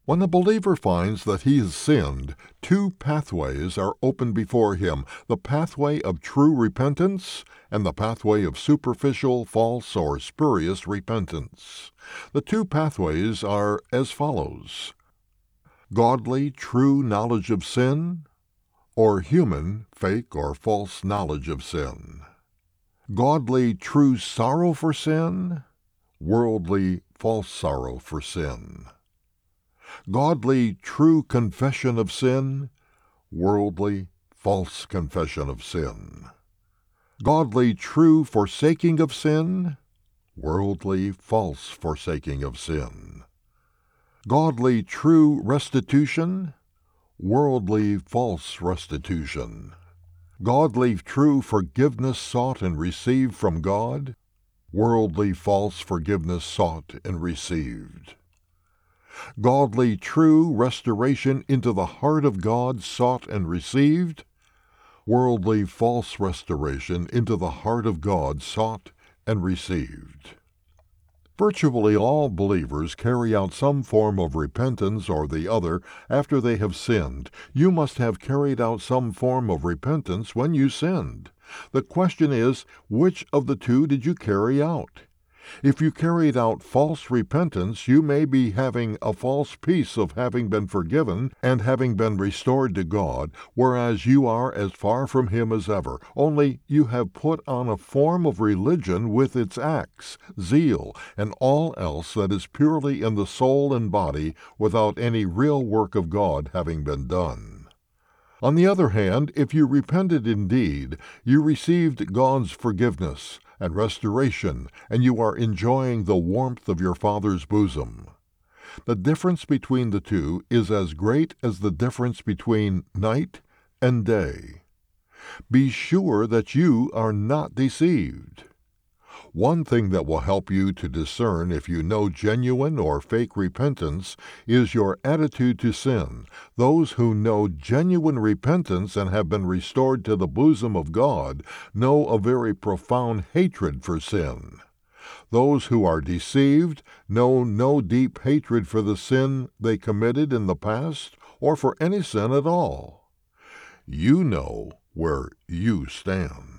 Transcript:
When a believer finds that he has sinned, two pathways are open before him: the pathway of true repentance and the pathway of superficial, false, or spurious repentance. The two pathways are as follows: godly, true knowledge of sin, or human, fake, or false knowledge of sin. Godly, true sorrow for sin, worldly, false sorrow for sin. Godly, true confession of sin, worldly, false confession of sin. Godly, true forsaking of sin, worldly, false forsaking of sin. Godly, true restitution, worldly, false restitution. Godly, true forgiveness sought and received from God, worldly, false forgiveness sought and received. Godly, true restoration into the heart of God sought and received, worldly, false restoration into the heart of God sought and received. Virtually all believers carry out some form of repentance or the other after they have sinned. You must have carried out some form of repentance when you sinned. The question is, which of the two did you carry out? If you carried out false repentance, you may be having a false peace of having been forgiven and having been restored to God, whereas you are as far from Him as ever, only you have put on a form of religion with its acts, zeal, and all else that is purely in the soul and body, without any real work of God having been done. On the other hand, if you repented indeed, you received God's forgiveness and restoration, and you are enjoying the warmth of your Father's bosom. The difference between the two is as great as the difference between night and day. Be sure that you are not deceived. One thing that will help you to discern if you know genuine or fake repentance is your attitude to sin. Those who know genuine repentance and have been restored to the bosom of God know a very profound hatred for sin. Those who are deceived know no deep hatred for the sin they committed in the past or for any sin at all. You know where you stand.